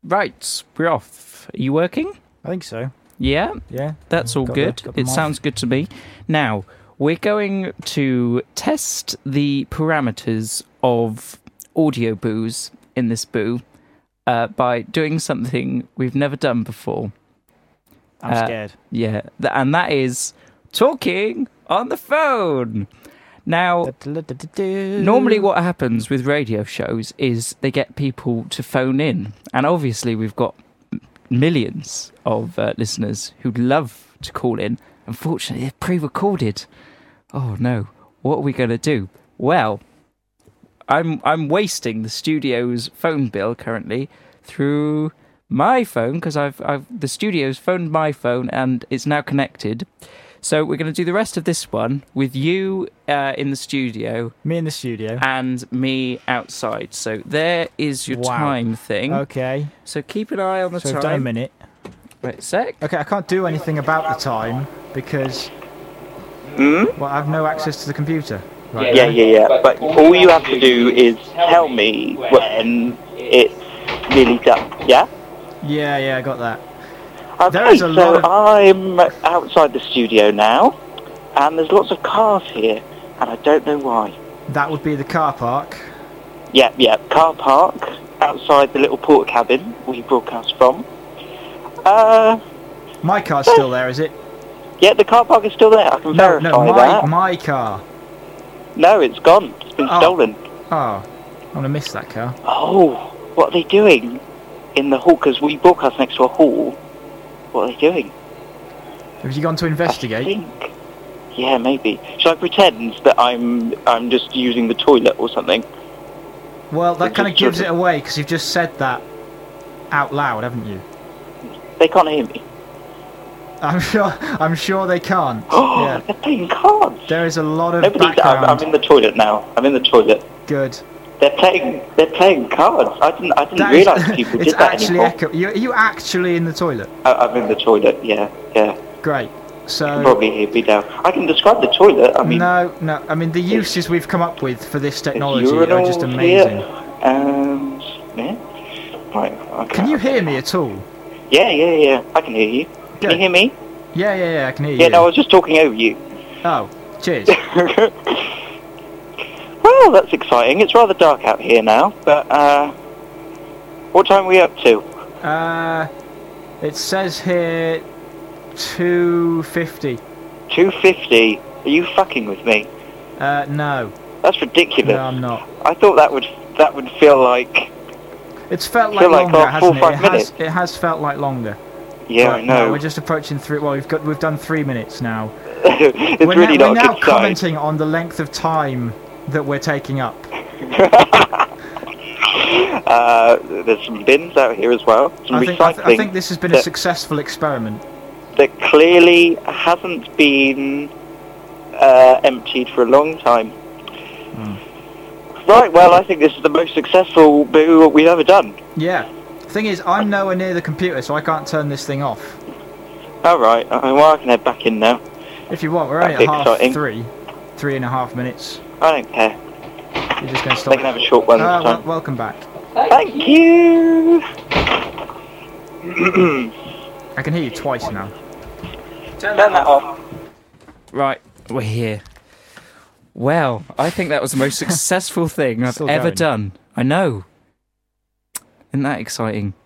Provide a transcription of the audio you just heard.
Right, we're off. Are you working? I think so. Yeah? Yeah. That's all good. It sounds good to me. Now, we're going to test the parameters of audio boos in this boo by doing something we've never done before. I'm scared. Yeah, and that is talking on the phone. Now, normally what happens with radio shows is they get people to phone in. And obviously we've got millions of listeners who'd love to call in. Unfortunately, they're pre-recorded. Oh no, what are we going to do? Well, I'm wasting the studio's phone bill currently through my phone because the studio's phoned my phone and it's now connected. So we're going to do the rest of this one with you in the studio. Me in the studio. And me outside. So there is your time thing. Okay. So keep an eye on the time. So I've done a minute. Wait a sec. Okay, I can't do anything about the time because well, I have no access to the computer. Right Yeah. But all you have to do is tell me when it's nearly done, yeah? Yeah, I got that. Okay, so I'm outside the studio now, and there's lots of cars here, and I don't know why. That would be the car park. Yeah, car park, outside the little porta cabin we broadcast from. My car's still there, is it? Yeah, the car park is still there, I can verify that. My car. No, it's gone, it's been stolen. Oh, I'm going to miss that car. Oh, what are they doing in the hall? Because we broadcast next to a hall. What are they doing? Have you gone to investigate? I think. Yeah, maybe. Should I pretend that I'm just using the toilet or something? Well, that kind of gives it away because you've just said that out loud, haven't you? They can't hear me. I'm sure they can't. Oh, yeah. They're playing cards. There is a lot of background. I'm in the toilet now. I'm in the toilet. Good. They're playing cards. I didn't realise people did that anymore. Are you actually in the toilet? I'm in the toilet. Yeah. Great. So you can probably hear me now. I can describe the toilet. I mean, no. I mean the uses we've come up with for this technology are just amazing. And yeah. Right. Okay. Can you hear me at all? Yeah. I can hear you. Can you hear me? Yeah, I can hear you. Yeah, no, I was just talking over you. Oh, cheers. Well, that's exciting. It's rather dark out here now, but what time are we up to? It says here 2:50. 2:50? Are you fucking with me? No. That's ridiculous. No, I'm not. I thought that would feel like... It's felt like longer, hasn't it? 4 or 5 minutes. It has felt like longer. Yeah, I know. No, we're just approaching 3. Well, we've done 3 minutes now. It's really not a good sign. We're now commenting on the length of time that we're taking up. There's some bins out here as well. Some recycling. I think this has been a successful experiment. That clearly hasn't been emptied for a long time. Right, well, I think this is the most successful boo we've ever done. Yeah. Thing is, I'm nowhere near the computer, so I can't turn this thing off. Alright, well, I can head back in now. If you want, we're only at half 3. 3.5 minutes. I don't care. You're just going to stop. They can have a short one this time. Welcome back. Thank you! I can hear you twice now. Turn that off. Right, we're here. Well, I think that was the most successful thing I've ever done. I know. Isn't that exciting?